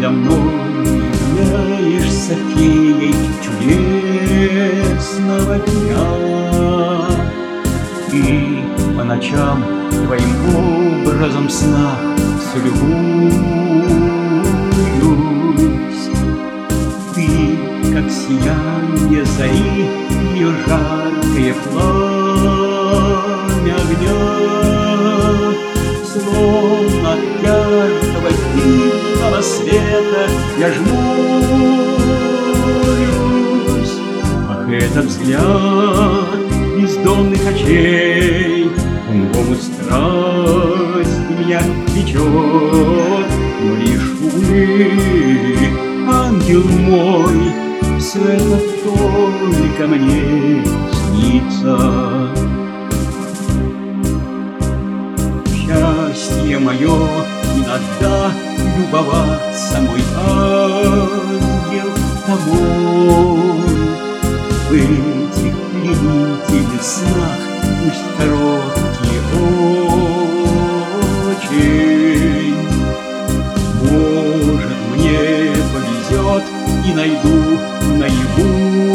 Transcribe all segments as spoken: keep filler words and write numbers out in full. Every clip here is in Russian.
Предо мной являешься феей чудесного дня. И по ночам твоим образом сна все любуюсь. Ты, как сияние зари, ее жаркое пламя огня, словно от яркого дивного света я жмурюсь. Ах, этот взгляд бездонных очей, он в омут страсти меня влечет. Но лишь, увы, ангел мой, все это только мне снится. Счастье мое иногда любоваться, мой ангел тобой. В этих пленительных снах, пусть короткие очень, может, мне повезет и найду наяву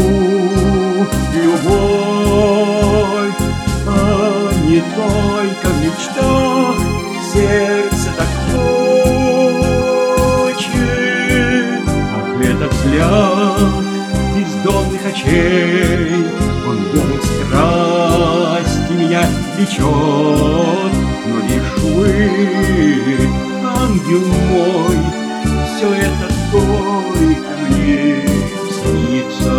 любовь, а не только в мечтах сердце так хочет. Ах, этот взгляд бездонных очей, он в омут страсти меня влечет. Но лишь, увы, ангел мой, все это только мне снится.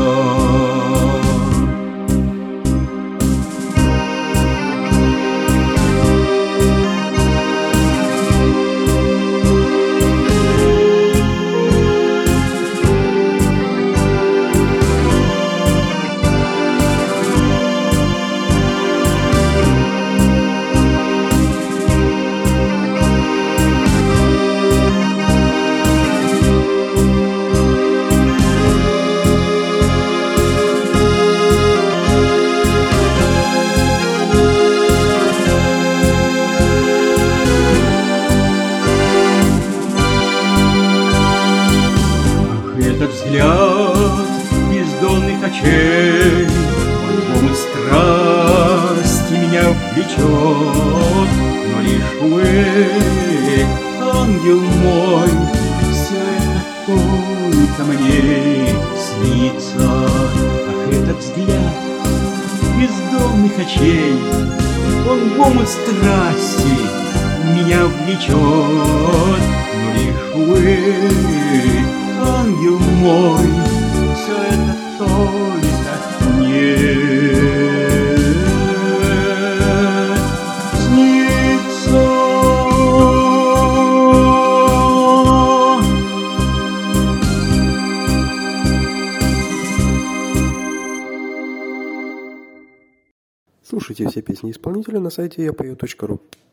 Этот взгляд бездонных очей, он в омут страсти меня влечет. Но лишь, увы, ангел мой, все это только мне снится. Ах, этот взгляд бездонных очей, он в омут страсти меня влечет. Но лишь, увы, ангел мой, все это только мне снится. Слушайте все песни исполнителя на сайте я пою точка ру.